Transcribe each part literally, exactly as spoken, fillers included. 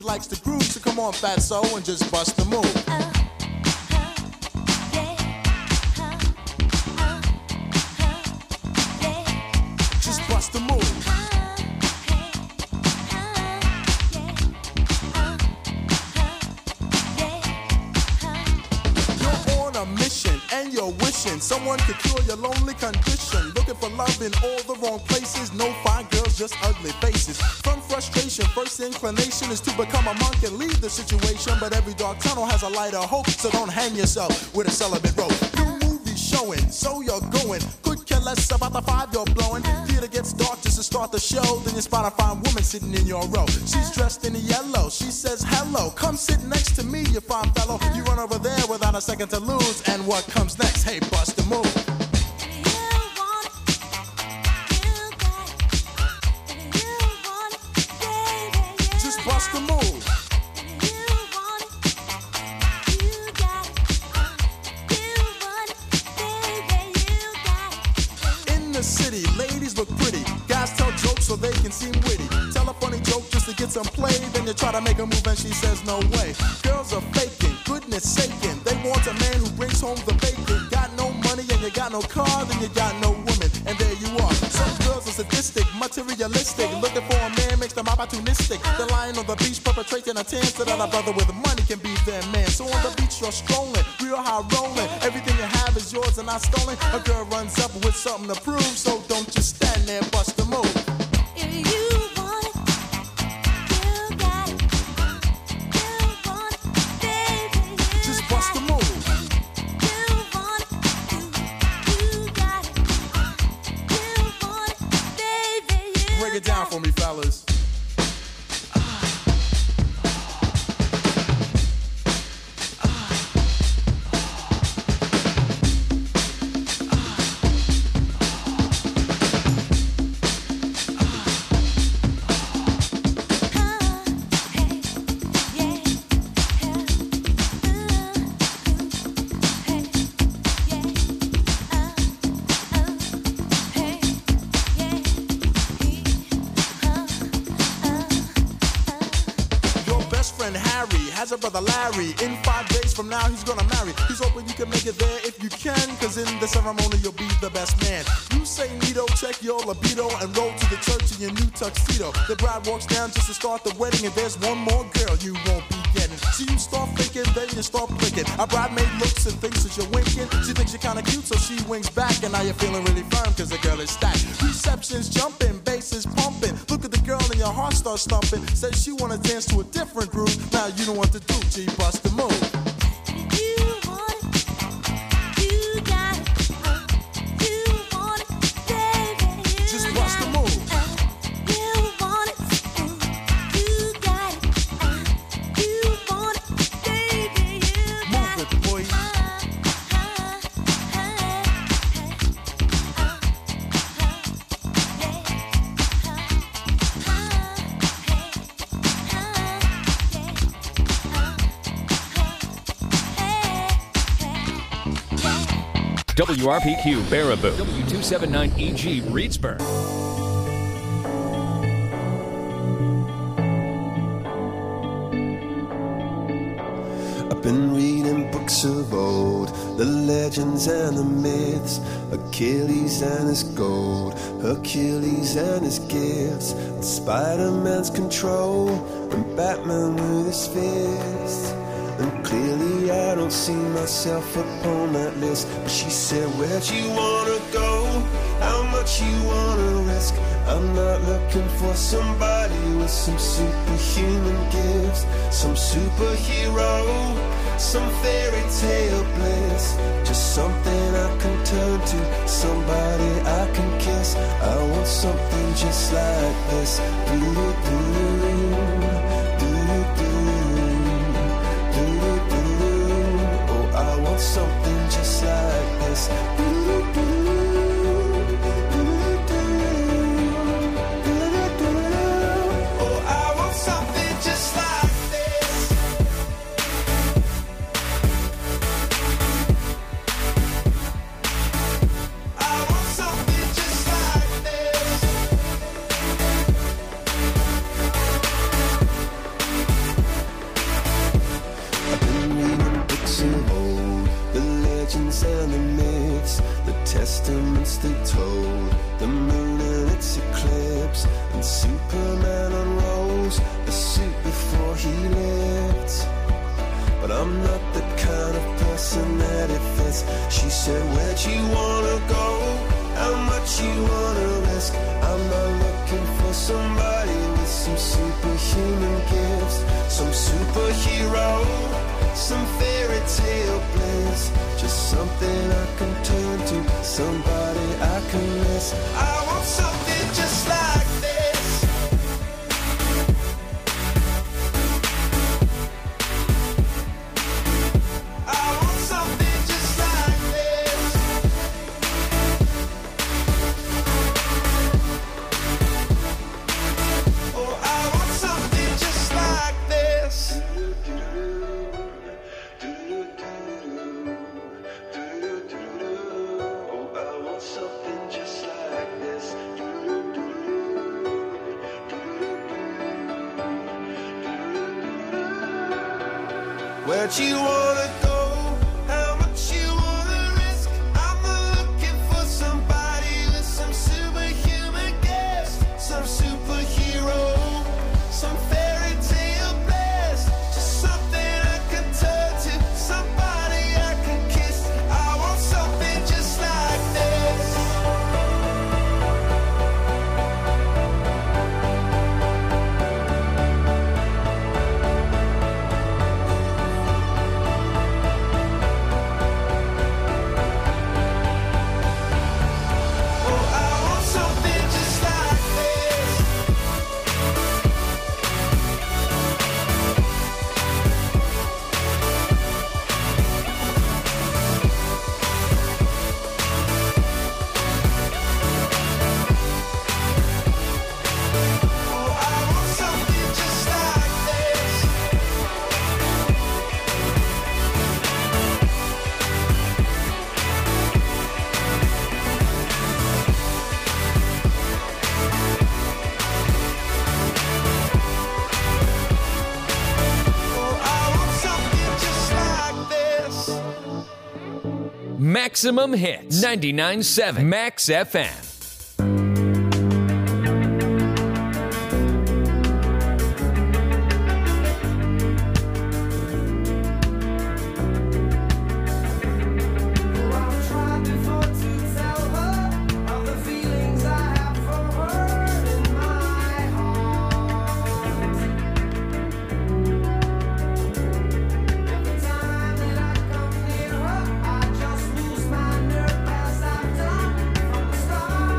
Likes the groove, so come on, fatso, and just bust the move. Uh, uh, yeah. uh, uh, uh, yeah. Just bust the move. Uh, hey, uh, yeah. uh, uh, yeah. uh. You're on a mission, and you're wishing someone could cure your lonely condition. Looking for love in all the wrong places. No fine girls, just ugly faces. From frustration, first inclination is to become a monk and leave the situation. But every dark tunnel has a light of hope, so don't hang yourself with a celibate rope. New movies showing, so you're going. Could care less about the five you're blowing. Theater gets dark just to start the show. Then you spot a fine woman sitting in your row. She's dressed in yellow, she says hello. Come sit next to me, you fine fellow. You run over there without a second to lose. And what comes next? Hey, bust the move. Bust the move. In the city, ladies look pretty. Guys tell jokes so they can seem witty. Tell a funny joke just to get some play. Then you try to make a move and she says no way. Girls are faking, goodness saking. They want a man who brings home the bacon. Got no money and you got no car, then you got no woman. And there you are. Some girls are sadistic, materialistic. Looking for a man makes them opportunistic. They're lying on the beach, perpetrating a tan so that a brother with money can be their man. So on the beach you're strolling, real high rolling. Everything you have is yours and not stolen. A girl runs up with something to prove, so don't just stand there and bust the move. If you want it, you got it. You want it, baby, you just bust the move. You want it, you, you got it. You want it, baby, you break it down for me, fellas. Has a brother Larry. In five days from now he's gonna marry. He's hoping you can make it there if you can, cause in the ceremony you'll be the best man. You say neato, check your libido, and roll to the church in your new tuxedo. The bride walks down just to start the wedding, and there's one more girl you won't be getting. So you start thinking, then you start blinking. A bridemaid looks and thinks that you're winking. She thinks you're kinda cute, so she winks back, and now you're feeling really firm cause the girl is stacked. Reception's jumping, bass is pumping. Look at the girl and your heart starts thumping. Says she wanna dance to a different groove. Now you know what to do, G, bust the move. You want it, you got it. Uh, you want it, baby, you just bust the move. Uh, you want it, uh, you got it. Uh, you want it, baby, you got it. Move it, boy. W R P Q Baraboo, W two seventy-nine E G Reedsburg. I've been reading books of old, the legends and the myths, Achilles and his gold, Hercules and his gifts, and Spider-Man's control, and Batman with his fists. And clearly I don't see myself upon that list. But she said, where'd you wanna go? How much you wanna risk? I'm not looking for somebody with some superhuman gifts, some superhero, some fairy tale bliss. Just something I can turn to, somebody I can kiss. I want something just like this. Do-do-do, do-do-do. I want something just like this. Oh, I want something just like this. I want something just like this. lips, the testaments they told, the moon and its eclipse, and Superman unrolls a suit before he lived. But I'm not the kind of person that it fits. She said, where'd you wanna go? How much you wanna risk? I'm not looking for somebody with some superhuman gifts, some superhero, some fairy tale bliss, just something I can turn to, somebody I can miss. I want something just like this. I want something just like this. Oh, I want something just like this. Where'd you wanna go? How much you wanna risk? I'm not looking for somebody with some superhuman gifts, some superhero, some fairy tale bliss, just something I can turn to, somebody I can kiss. I want something just like this. Maximum Hits, ninety-nine point seven Max F M. I just lose my nerve as I've done from the start.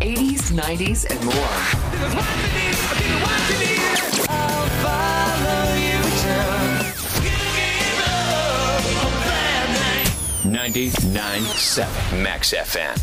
eighties, nineties, and more. I'll follow you till ninety-nine point seven Max F M.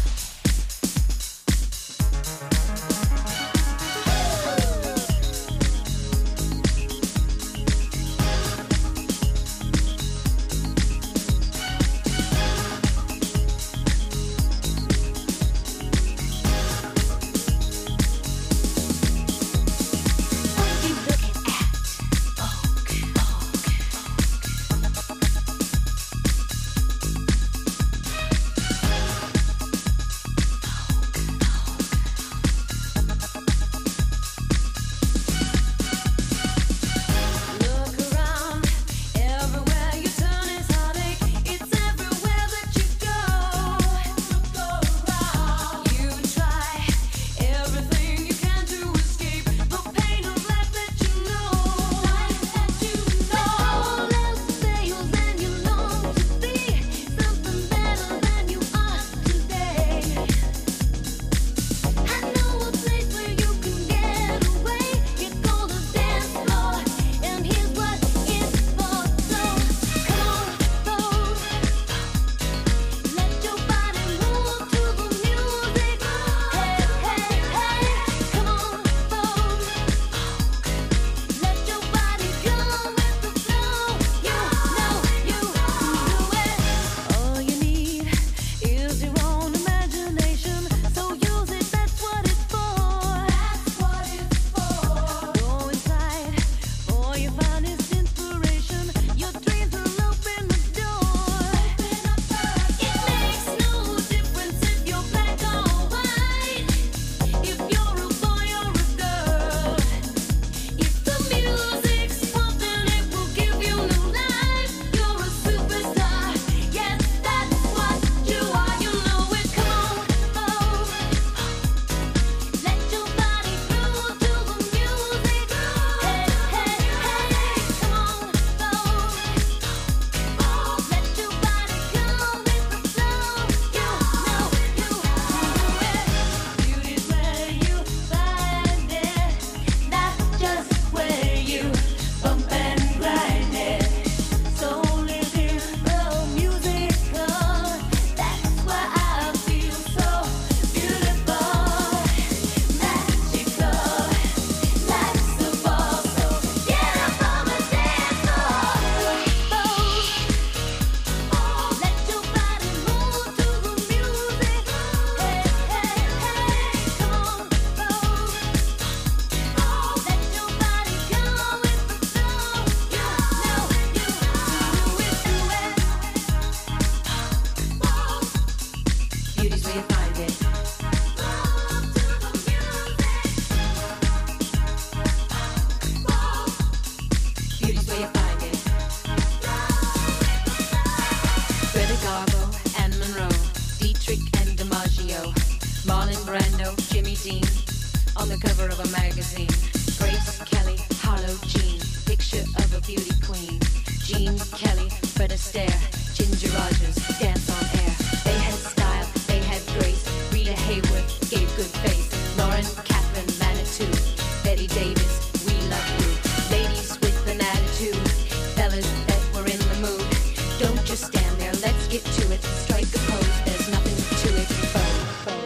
On the cover of a magazine, Grace Kelly, Harlow Jean, picture of a beauty queen. Jean Kelly, Fred Astaire, Ginger Rogers, dance on air. They had style, they had grace. Rita Hayworth gave good face. Lauren Catherine Manitou, Betty Davis, we love you. Ladies with an attitude, fellas that were in the mood. Don't just stand there, let's get to it. Strike a pose, there's nothing to it. Vogue, vogue.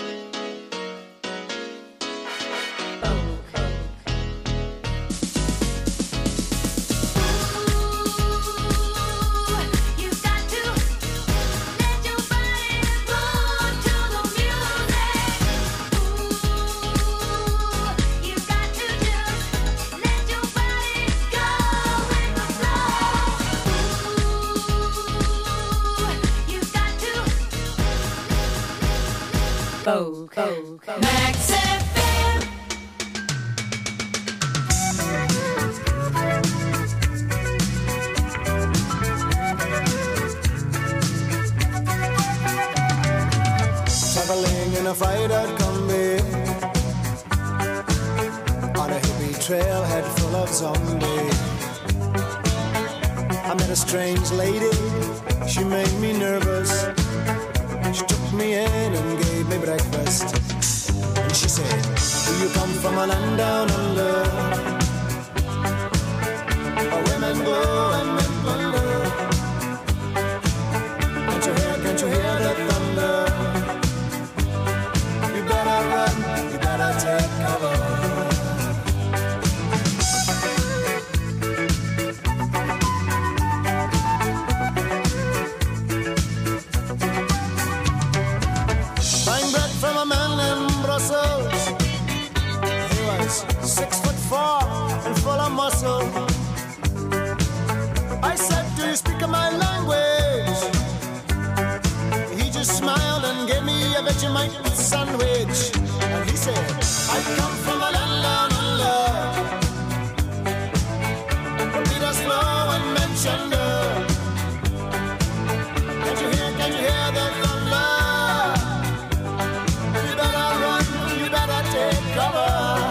Vogue, Vogue, Max F M. Traveling in a five-dot Kombi on a hippie trailhead full of zombies. I met a strange lady, she made me nervous. She took me in and gave me breakfast. She said, do you come from a land down under? Where women glow and men wonder. Can't you hear, can't you hear the thunder? You better run, you better take cover. Six foot four and full of muscle. I said, do you speak my language? He just smiled and gave me a Vegemite sandwich. And he said, I come from a land down under. Beat us slow and mention the. Can't you hear, can't you hear the thunder? You better run, you better take cover.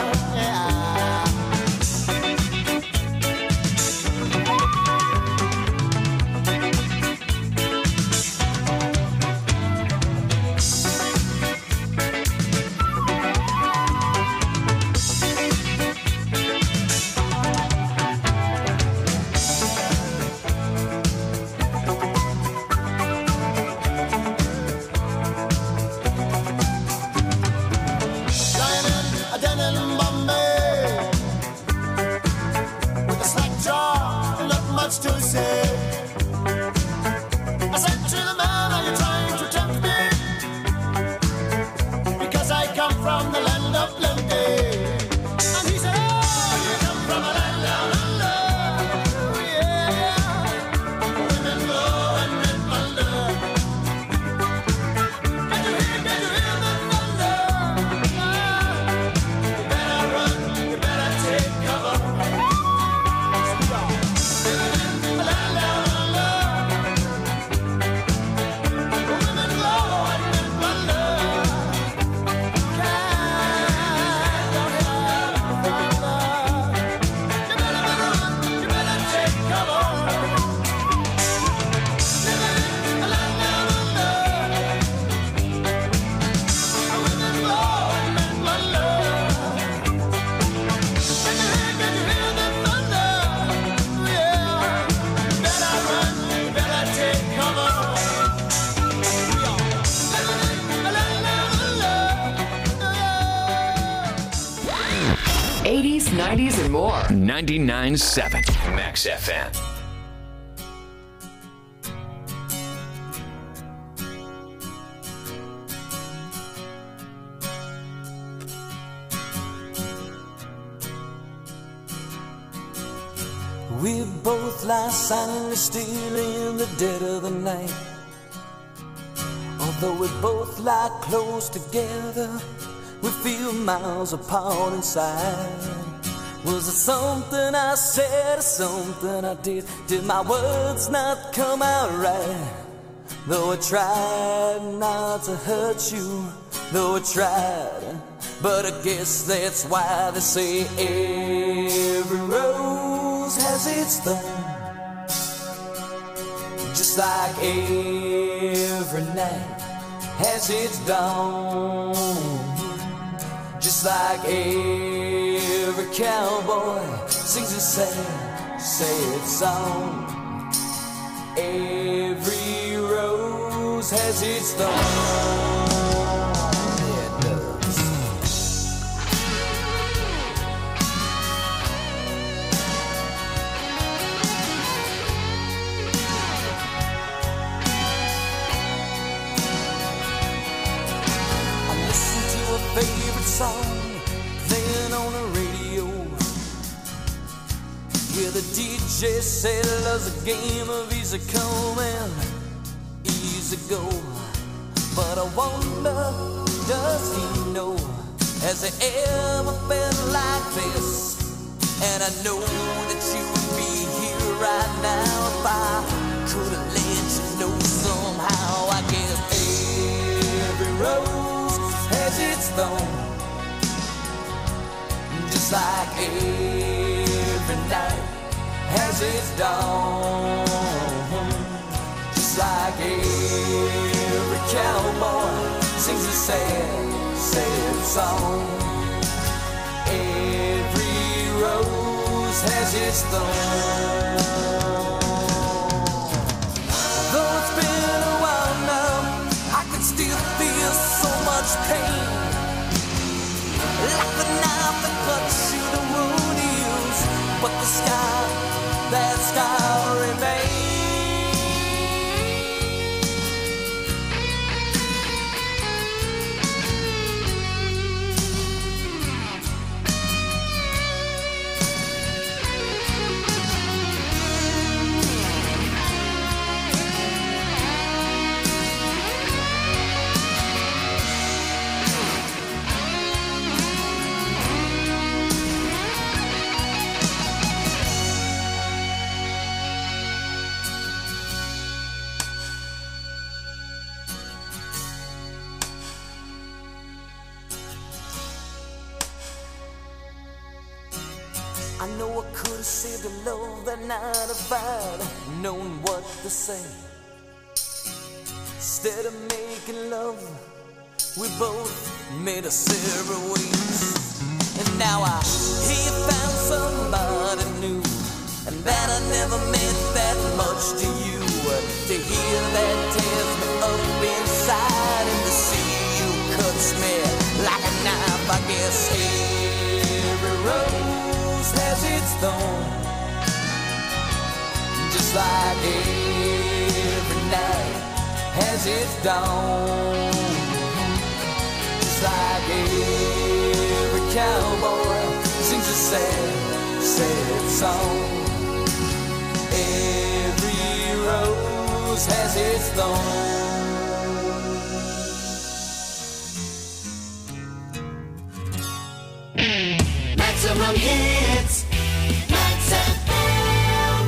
eighties, nineties, and more. ninety-nine point seven Max F M. We both lie silently still in the dead of the night. Although we both lie close together, we feel miles apart inside. Was it something I said or something I did? Did my words not come out right? Though I tried not to hurt you, though I tried, but I guess that's why they say every rose has its thorn. Just like every night has its dawn. Just like every cowboy sings a sad, sad song. Every rose has its thorn. Yeah, it does. I listen to a favorite song playing on the radio, where the D J said love's a game of easy come and easy go. But I wonder, does he know? Has he ever felt like this? And I know that you would be here right now if I could have let you know somehow. I guess every rose has its thorn. Just like every night has its dawn. Just like every cowboy sings a sad, sad song. Every rose has its thorn. Though it's been a while now, I can still feel so much pain. Like the knife that cuts through the wound heals, but the sky, that sky remains. I know I could have saved a love that night if I'd known what to say. Instead of making love, we both made a separate ways. And now I hear you found somebody new, and that I never meant that much to you. To hear that tears me up inside, and to see you cuts me like a knife. I guess every rose has its thorn, just like every night has its dawn, just like every cowboy sings a sad, sad song. Every rose has its thorn. Maximum hits, Max F M.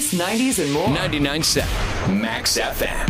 eighties, nineties, and more. ninety-nine point seven Max F M.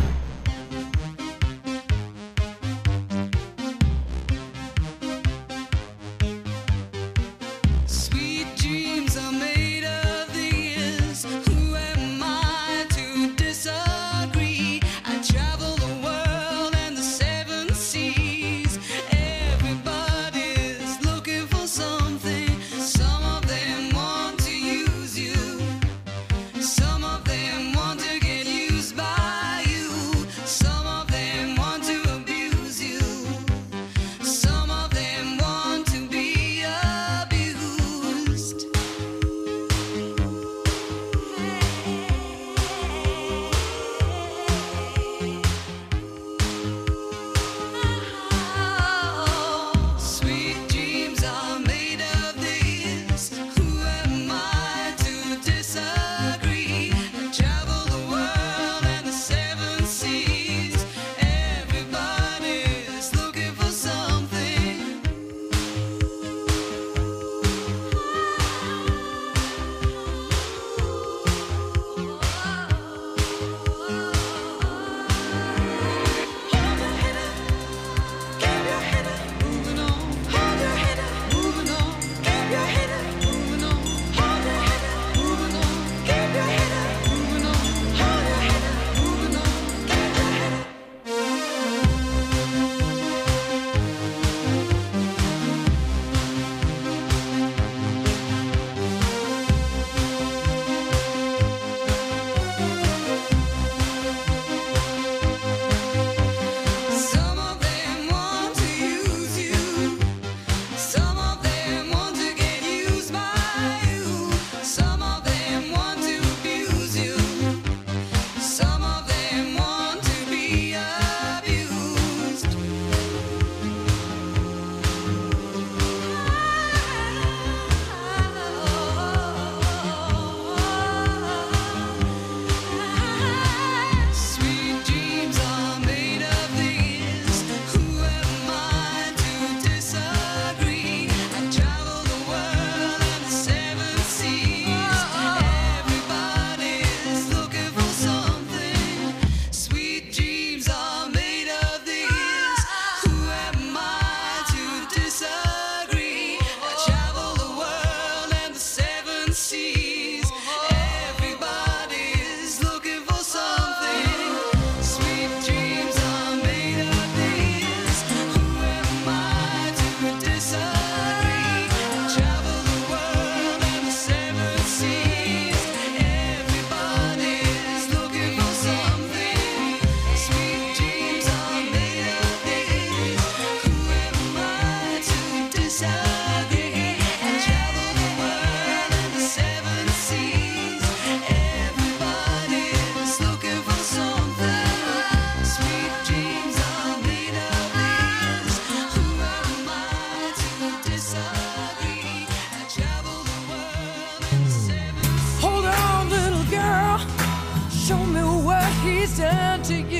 done to you.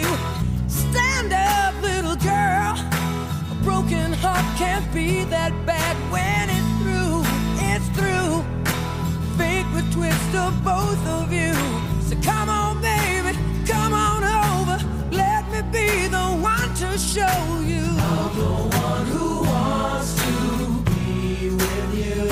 Stand up, little girl. A broken heart can't be that bad when it's through. It's through. Fate would twist of both of you. So come on, baby, come on over. Let me be the one to show you. I'm the one who wants to be with you.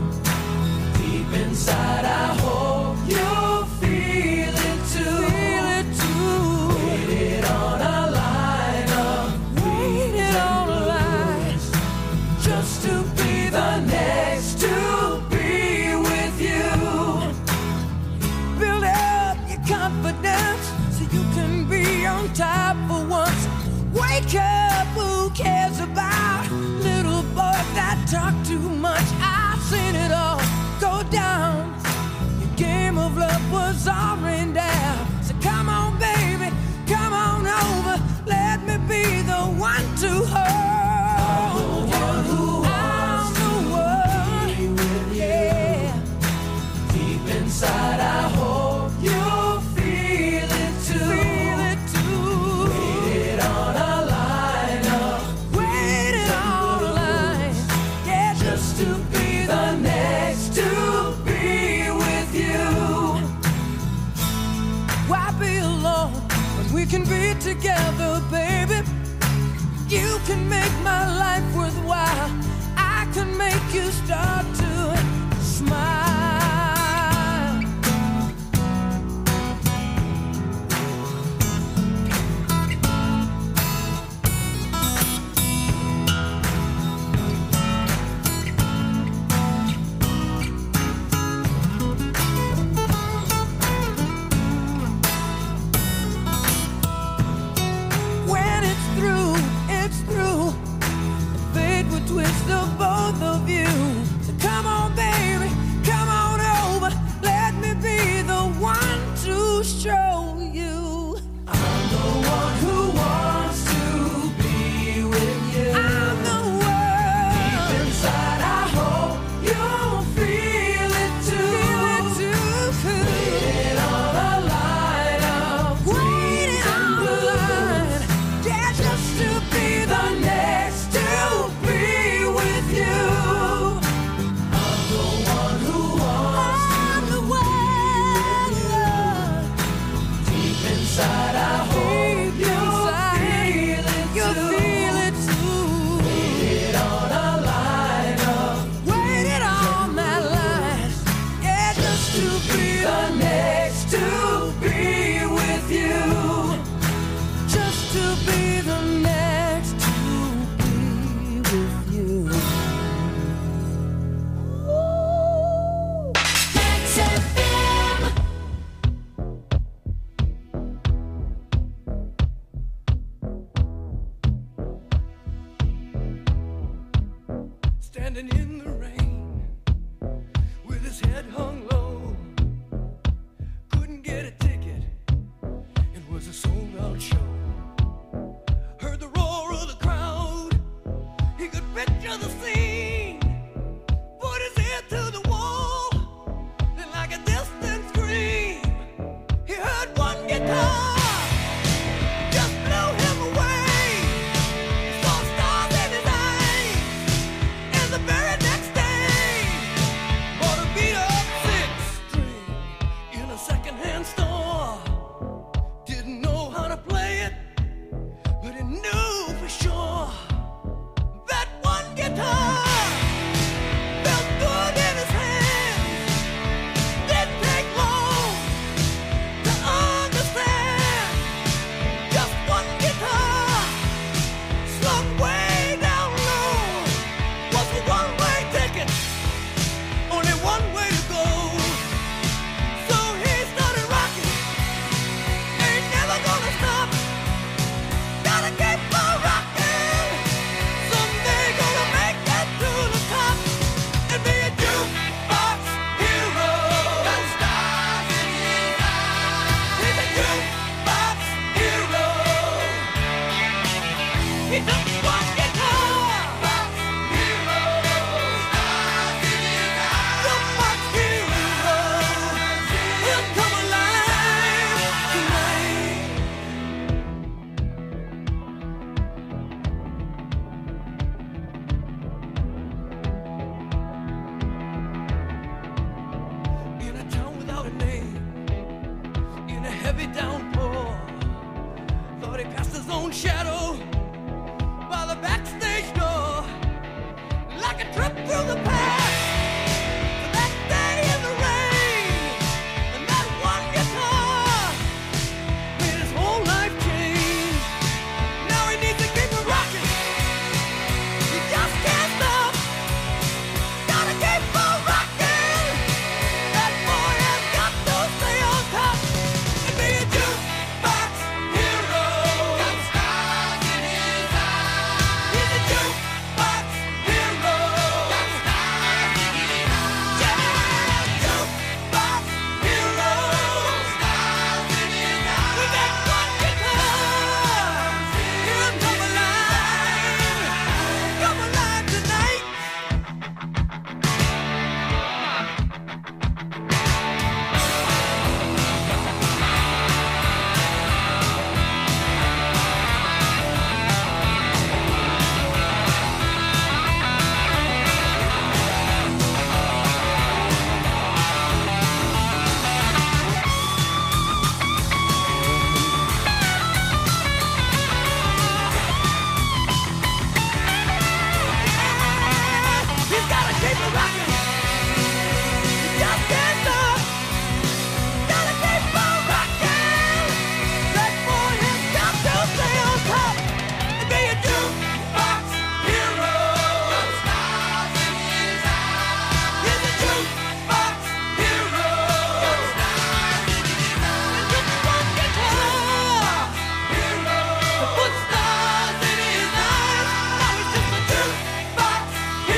Deep inside, I hope you'll feel it too. Feel it too. Waited on a line of waited on a line just to of both of you. So come on, baby, come on over. Let me be the one to show you. I'm the one who wants to be with you. I'm the one. Deep inside, I hope you'll feel it too. Feel it too. Waiting on a line of waiting on the line. Yeah, just to be the next to be with you. I'm the one who wants I'm to the one. Deep inside, I hope you'll feel it you'll too. Feel it too. Waited on a line of waited on that line. Yeah, just to be the next to be with you. Just to be the next to be with you. X F M. Standing in the rain with his head hung low, couldn't get a ticket. It was a sold out show. Heard the roar of the crowd. He could picture the scene. Put his ear to the wall. Then, like a distant scream, he heard one guitar. Just blew him away. Saw stars in his eyes. And the very next day, bought a beat up six string in a secondhand store. Didn't know how to play it, but he knew for sure that one guitar felt good in his hands. Didn't take long to understand. Just one guitar slung way down low was a one-way ticket, only one way to go. So he started rocking. Ain't never gonna stop. Gotta keep on rocking. Someday gonna make it to the top and be a jukebox hero. Got stars in his eyes. He's a jukebox hero. He took one guitar. Jukebox hero. Stars in his eyes. Jukebox hero. He'll come alive tonight. In a town without a name, in a heavy downpour, thought he passed his own shadow by the backstage door, like a trip through the past. To that day in the rain, and that one guitar made his whole life change. Now he needs to keep it rocking. He just can't stop. Gotta keep on rocking. That boy has got to stay on top and be a jukebox hero. Got stars in his eyes. He's a jukebox hero. Got stars in his eyes. Yeah, jukebox hero. Stars in his eyes. With that one guitar, he'll come alive. Come alive tonight. He's gotta keep it rocking. He just can't stop. Gotta keep on rocking. That boy has got to stay on top and be a jukebox hero. Got stars in his eyes. He's a jukebox hero. Got stars in his eyes. And just one guitar hero. To put stars in his eyes. Now he's just a jukebox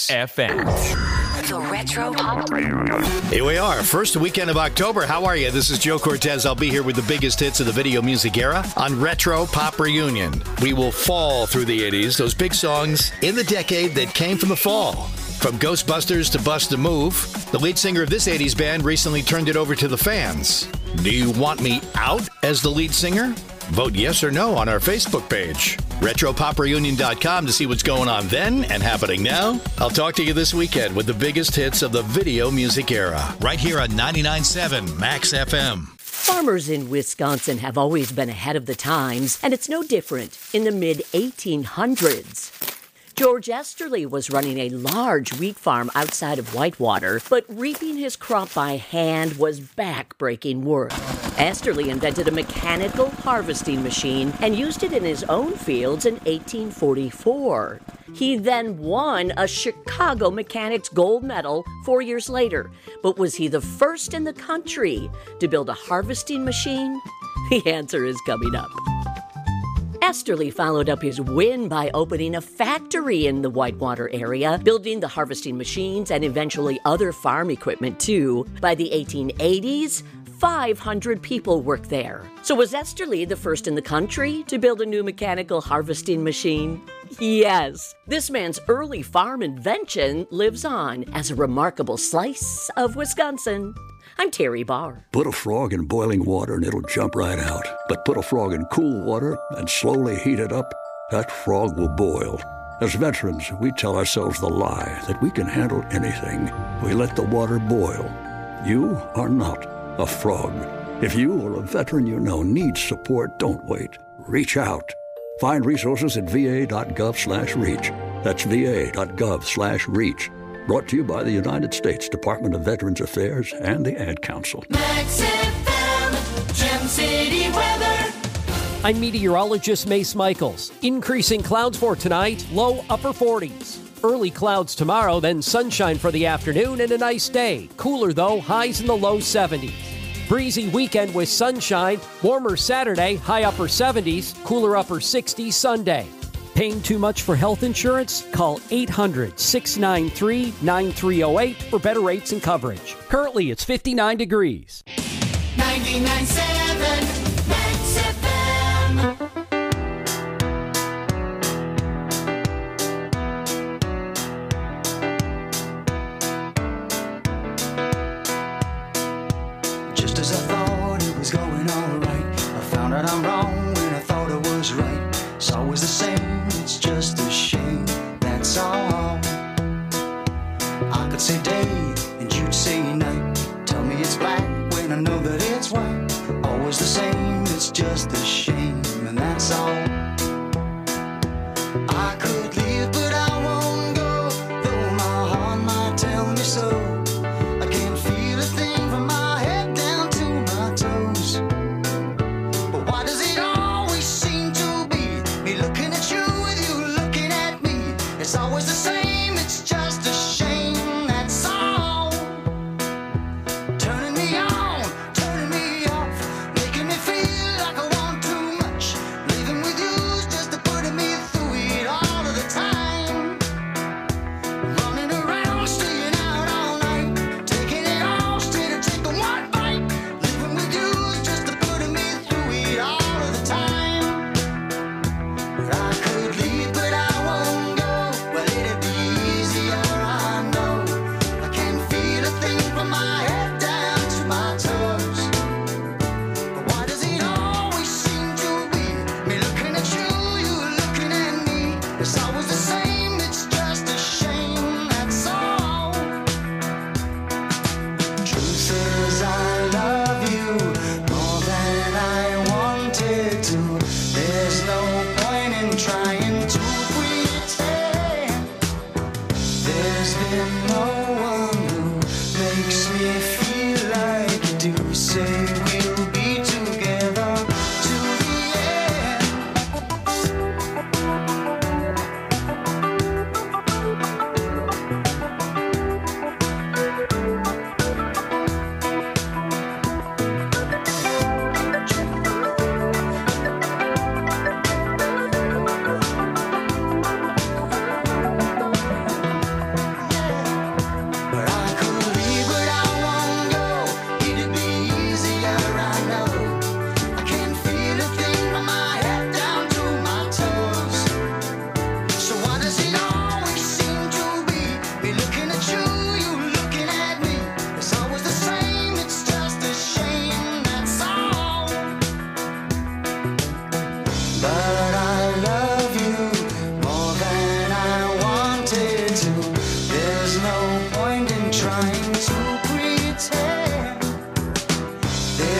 Max F M. The Retro Pop Reunion. Here we are, first weekend of October. How are you? This is Joe Cortez. I'll be here with the biggest hits of the video music era on Retro Pop Reunion. We will fall through the eighties, those big songs in the decade that came from the fall. From Ghostbusters to Bust a Move, the lead singer of this eighties band recently turned it over to the fans. Do you want me out as the lead singer? Vote yes or no on our Facebook page. retro pop reunion dot com to see what's going on then and happening now. I'll talk to you this weekend with the biggest hits of the video music era. Right here on ninety-nine point seven Max F M. Farmers in Wisconsin have always been ahead of the times, and it's no different in the mid eighteen hundreds. George Esterly was running a large wheat farm outside of Whitewater, but reaping his crop by hand was back-breaking work. Esterly invented a mechanical harvesting machine and used it in his own fields in eighteen forty-four. He then won a Chicago Mechanics Gold Medal four years later. But was he the first in the country to build a harvesting machine? The answer is coming up. Esterly followed up his win by opening a factory in the Whitewater area, building the harvesting machines and eventually other farm equipment too. By the eighteen eighties, five hundred people worked there. So was Esterly the first in the country to build a new mechanical harvesting machine? Yes. This man's early farm invention lives on as a remarkable slice of Wisconsin. I'm Terry Barr. Put a frog in boiling water and it'll jump right out. But put a frog in cool water and slowly heat it up, that frog will boil. As veterans, we tell ourselves the lie that we can handle anything. We let the water boil. You are not a frog. If you or a veteran you know needs support, don't wait. Reach out. Find resources at va.gov slash reach. That's va.gov slash reach. Brought to you by the United States Department of Veterans Affairs and the Ad Council. Max F M, Gem City weather. I'm meteorologist Mace Michaels. Increasing clouds for tonight, low upper forties. Early clouds tomorrow, then sunshine for the afternoon and a nice day. Cooler though, highs in the low seventies. Breezy weekend with sunshine, warmer Saturday, high upper seventies, cooler upper sixties Sunday. Paying too much for health insurance? Call eight hundred, six nine three, nine three zero eight for better rates and coverage. Currently, it's fifty-nine degrees. ninety-nine point seven Max F M. Just as I thought it was going all right, I found out I'm wrong when I thought I was right. It's always the same, it's just a shame, that's all. I could say day and you'd say night. Tell me it's black when I know that it's white. Always the same, it's just a shame, and that's all. I could leave but I won't go, though my heart might tell me so. I can't feel a thing from my head down to my toes. But why does it always seem to be me looking at you with you looking at me? It's always the same, it's just a shame, that's all. Turning me on, turning me off, making me feel like I want to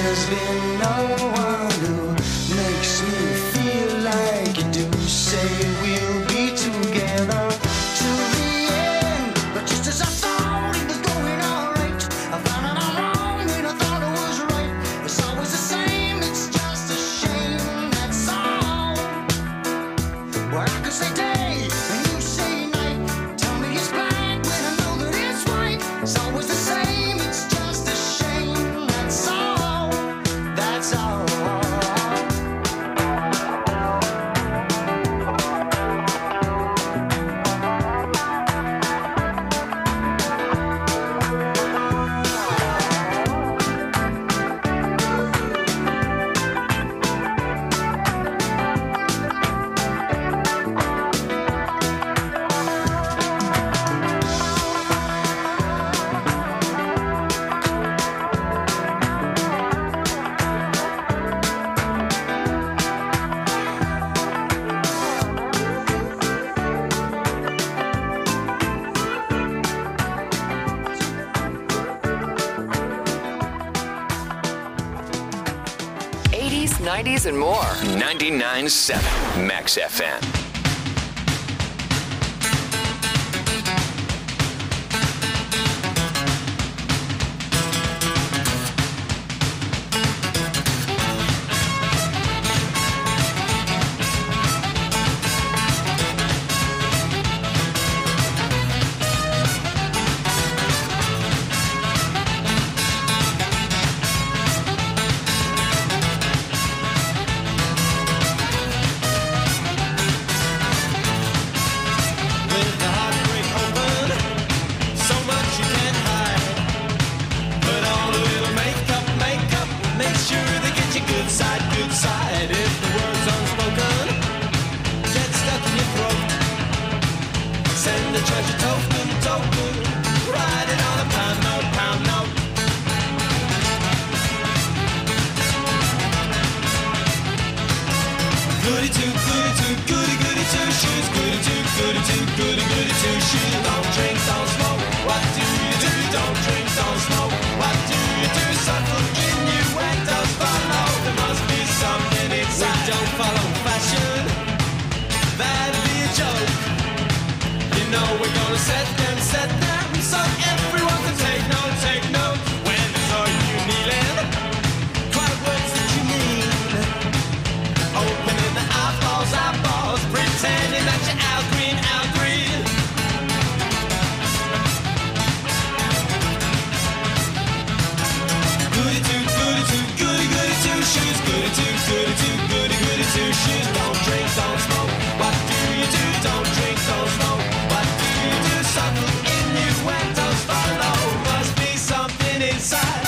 There's been no one who makes me feel like you do. Say we'll be together till the end, but just as I thought it was going all right, I found out I'm wrong when I thought it was right. It's always the same, it's just a shame, that's all. Well, I could say day and you say night. Tell me it's black when I know that it's white. It's always the same, it's just a shame, that's all. That's all. eighties, nineties, and more. ninety-nine point seven Max F M. Goody two, goody two, goody goody two shoes. Goody two, goody two, goody goody two shoes. Don't drink, don't smoke. What do you do? Don't drink, don't smoke. What do you do? Subtle innuendos follow. There must be something inside. We don't follow fashion. That'd be a joke. You know we're gonna set them, set them, so everyone can take note, take note. When are you kneeling? Quiet words that you mean. Opening the eyeballs, eyeballs, pretending that you're out green, out green. Goody two, goody two, goody goody two shoes. Goody two, goody two, goody goody two shoes. Don't drink, don't smoke. What do you do? Don't drink, don't smoke. What do you do? Subtle innuendos follow. Must be something inside.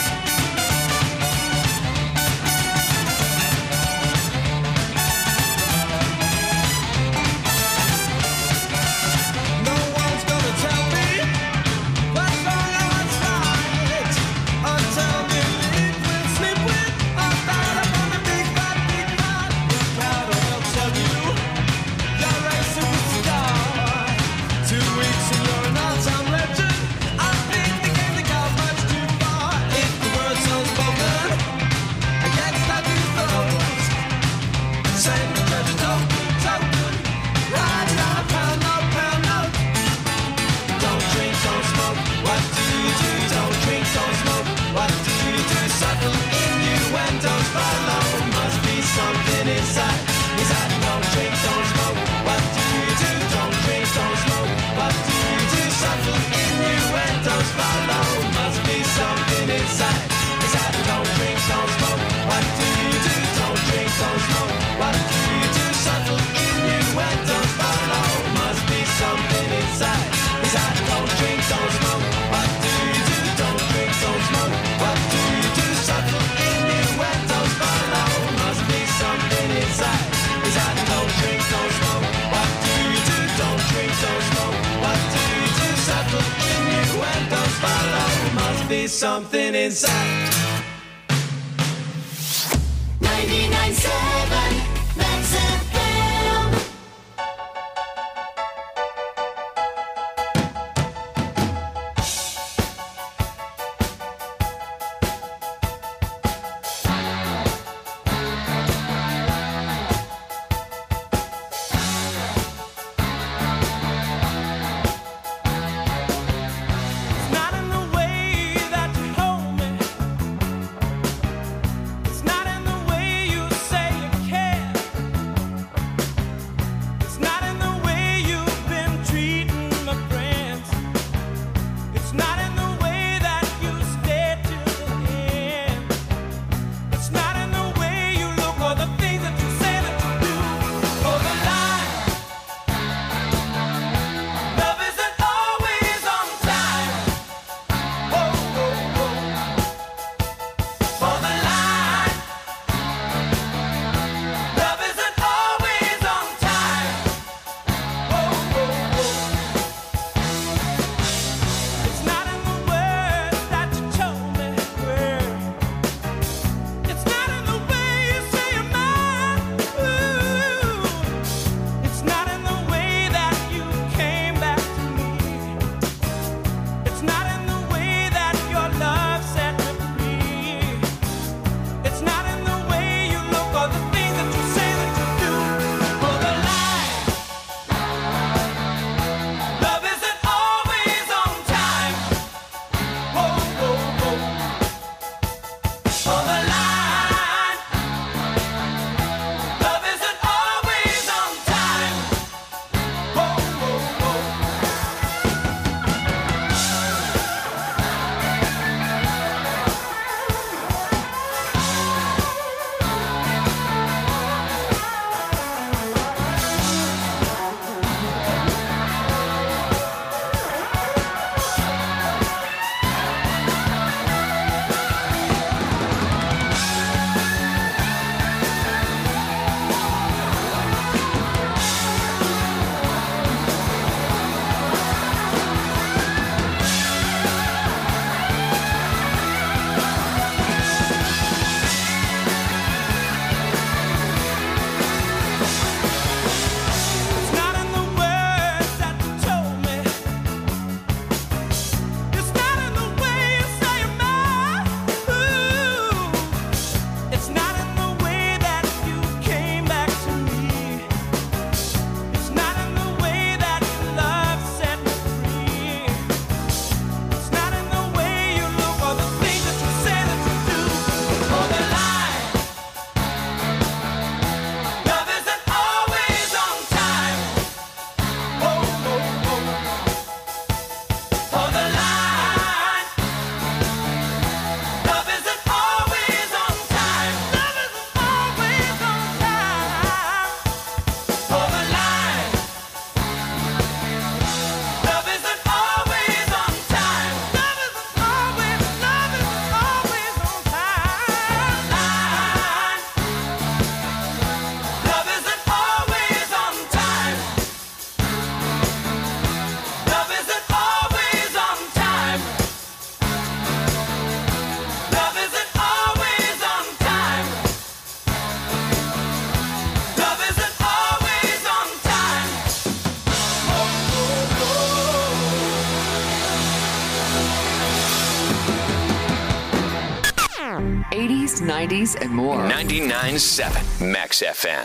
Something inside. ninety-nine point seven Max F M. eighties, nineties, and more. ninety-nine point seven Max F M.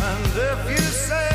And if you say